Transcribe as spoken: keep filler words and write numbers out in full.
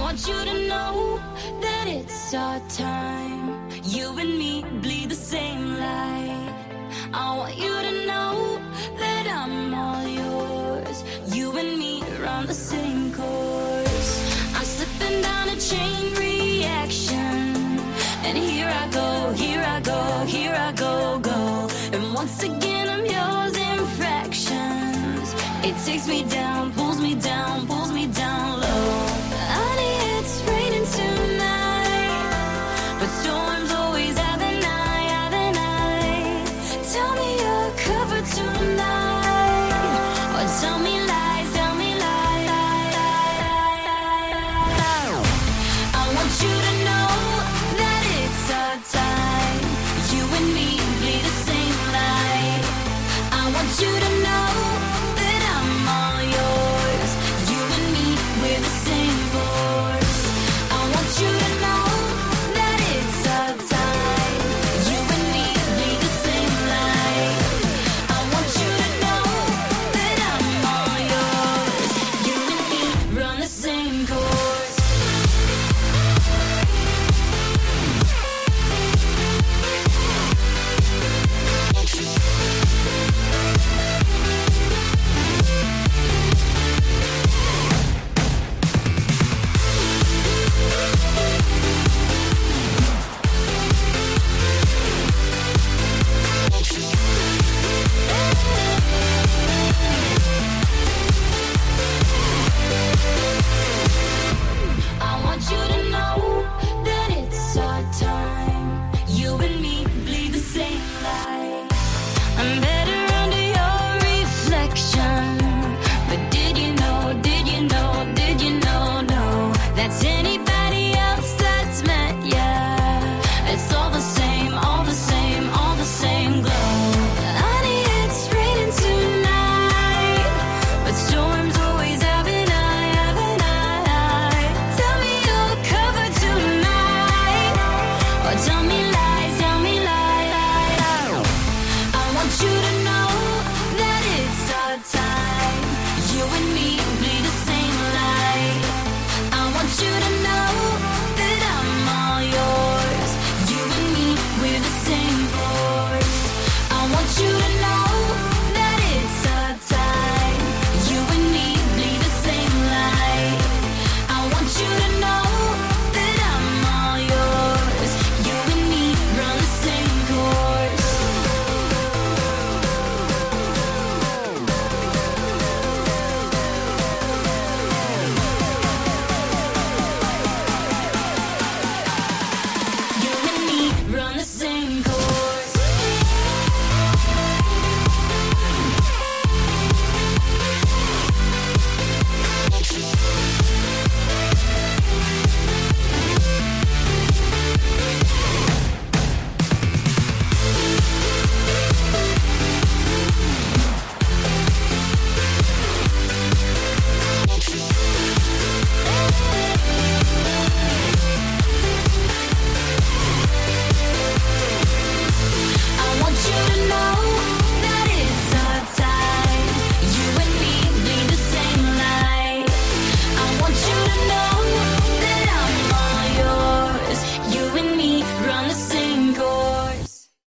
want you to know that it's our time. You and me bleed the same light. I want you to know that I'm all yours. You and me run the same course. I'm slipping down a chain reaction, and here I go, here I go, here I go, go. And once again I'm yours in fractions. It takes me down, pulls me down, pulls me down low. Honey, it's raining tonight, but storms always have a night, have a night. Tell me you're covered tonight.